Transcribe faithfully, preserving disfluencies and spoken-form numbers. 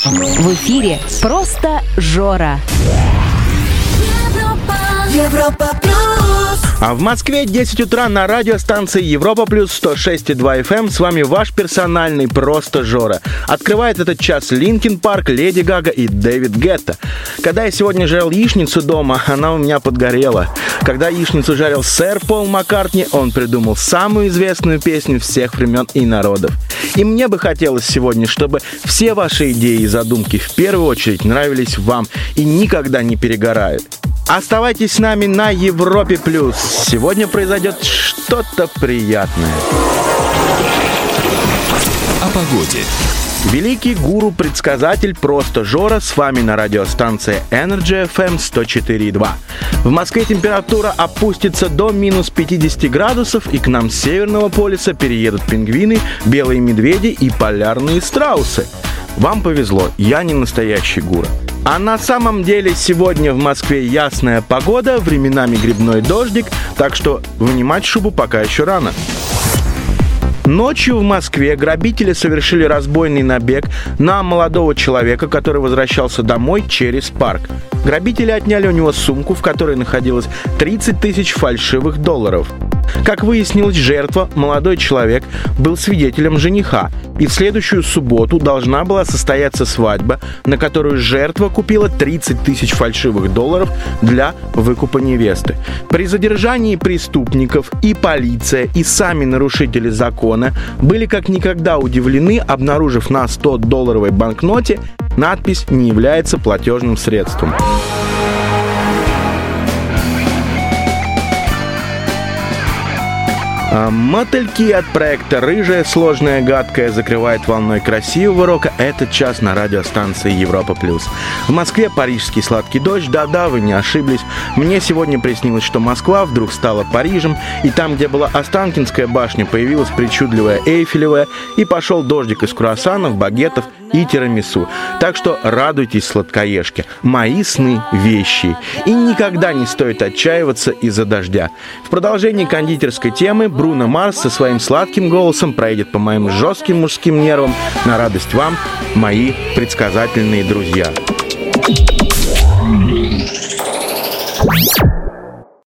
В эфире «Просто Жора». Европа плюс. А в Москве десять утра на радиостанции Европа плюс сто шесть и два эф эм. С вами ваш персональный Просто Жора. Открывает этот час Линкин Парк, Леди Гага и Дэвид Гетта. Когда я сегодня жарил яичницу дома, она у меня подгорела. Когда яичницу жарил сэр Пол Маккартни, он придумал самую известную песню всех времен и народов. И мне бы хотелось сегодня, чтобы все ваши идеи и задумки в первую очередь нравились вам и никогда не перегорают. Оставайтесь с нами на Европе плюс. Сегодня произойдет что-то приятное. О погоде. Великий гуру-предсказатель Просто Жора с вами на радиостанции Energy эф эм сто четыре и два. В Москве температура опустится до минус пятьдесят градусов, и к нам с Северного полюса переедут пингвины, белые медведи и полярные страусы. Вам повезло, я не настоящий гуру. А на самом деле сегодня в Москве ясная погода, временами грибной дождик, так что вынимать шубу пока еще рано. Ночью в Москве грабители совершили разбойный набег на молодого человека, который возвращался домой через парк. Грабители отняли у него сумку, в которой находилось тридцать тысяч фальшивых долларов. Как выяснилось, жертва, молодой человек, был свидетелем жениха, и в следующую субботу должна была состояться свадьба, на которую жертва купила тридцать тысяч фальшивых долларов для выкупа невесты. При задержании преступников и полиция, и сами нарушители закона были как никогда удивлены, обнаружив на сто-долларовой банкноте надпись «Не является платежным средством». Мотыльки от проекта «Рыжая, сложная, гадкая» закрывает волной красивого рока этот час на радиостанции Европа плюс. В Москве парижский сладкий дождь, да-да, вы не ошиблись. Мне сегодня приснилось, что Москва вдруг стала Парижем, и там, где была Останкинская башня, появилась причудливая Эйфелевая, и пошел дождик из круассанов, багетов и тирамису. Так что радуйтесь, сладкоежки, мои сны вещи. И никогда не стоит отчаиваться из-за дождя. В продолжении кондитерской темы Бруно Марс со своим сладким голосом проедет по моим жестким мужским нервам на радость вам, мои предсказательные друзья.